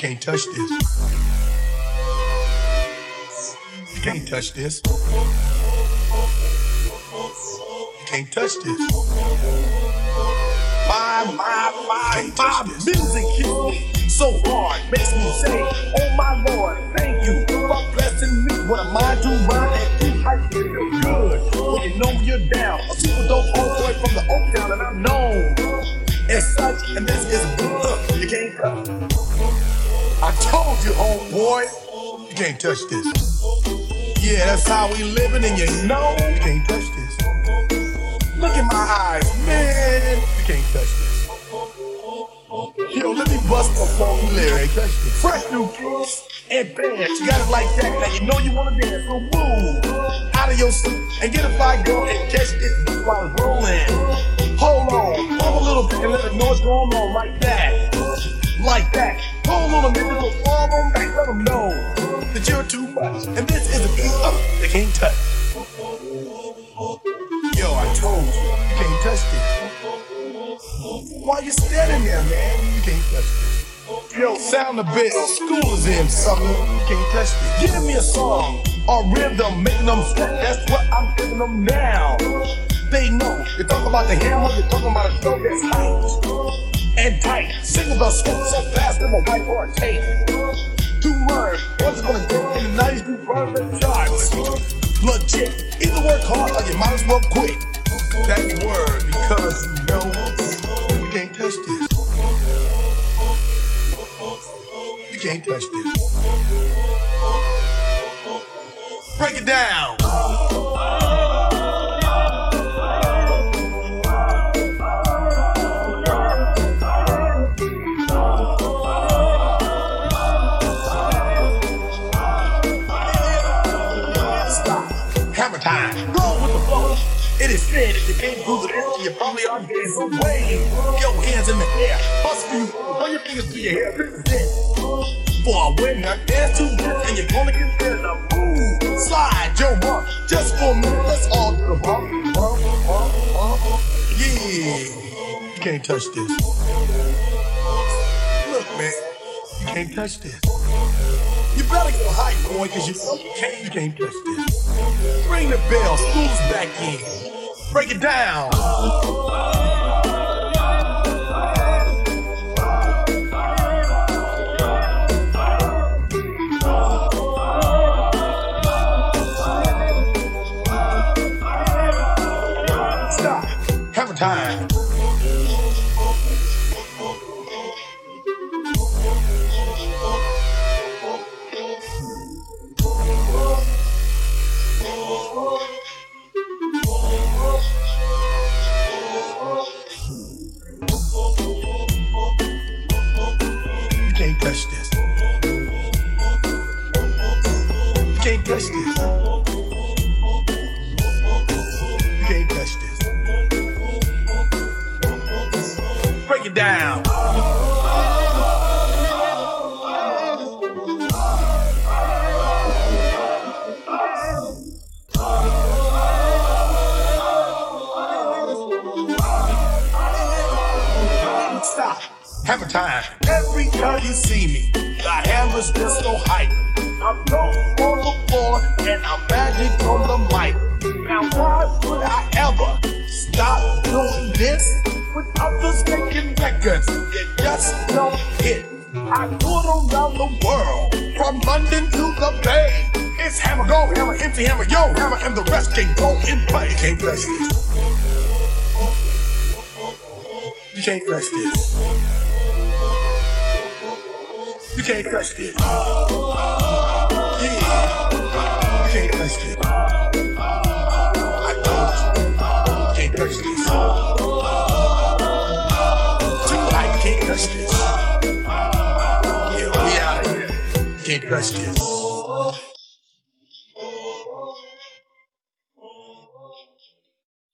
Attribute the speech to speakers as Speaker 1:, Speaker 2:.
Speaker 1: can't touch this. You can't touch this. You can't touch this. My music hits me so hard, makes me say, oh my Lord, thank you for blessing me. What a mind to rhyme and keep hype, feel good. When you know you're down, a super dope old boy from the Oak Town, and I'm known as such, and this is a good look. You can't touch. I told you, homeboy, you can't touch this. Yeah, that's how we living, and you know you can't touch this. Look in my eyes, man, you can't touch this. Yo, let me bust a funky lyric. Fresh new kicks and bands, you got it like that. Now you know you wanna dance, so move out of your seat and get a fire girl and catch it while it's rolling. Hold on, pump a little bit and let the noise go on like that. Like that. Hold on a minute, we'll fall on back, let them know that you're too much. And this is a beat they can't touch. Yo, I told you can't touch this. Why you standing there, man? You can't touch this. Yo, sound a bit. School is in, sucker. You can't touch this. Give me a song or rhythm, making them sweat. That's what I'm giving them now. They know. You talk about the hammer, you're talking about a show that's tight and tight. Singles are sweat so fast in a whiteboard tape. To learn what's gonna go in the 90s through perfect charts. Legit. Either work hard or you might as well quit. That's the word, because you know you can't touch this. You can't touch this. Break it down. Stop. Hammer time. Go with the flow. It is said if you can't do the energy, you probably are getting some way. Your hands in the air, bust for you, throw your fingers to your hair. This is it. For a winner, dance to this, and you're gonna get there to move. Slide your bump, just for a minute, let's all do the bump. Yeah, you can't touch this. Look, man, you can't touch this. You better go hype, boy, cause you can't touch this. Ring the bell, school's back in. Break it down. Stop. Hammer time. Touch this. You can't touch this. You can't touch this. Break it down. Stop. Hammer time. Every time you see me, the hammer's just so hype. I'm dope on the floor and I'm magic on the mic. Now why would I ever stop doing this with others making records? You just don't hit. I tour around the world, from London to the Bay. It's hammer, go hammer, empty hammer, yo hammer, and the rest can go in play. You can't touch this. You can't touch this. You can't touch this. Yeah. You can't touch this. I told you. You can't touch this. Too high, you can't touch this. Yeah, we out of here. You can't touch this.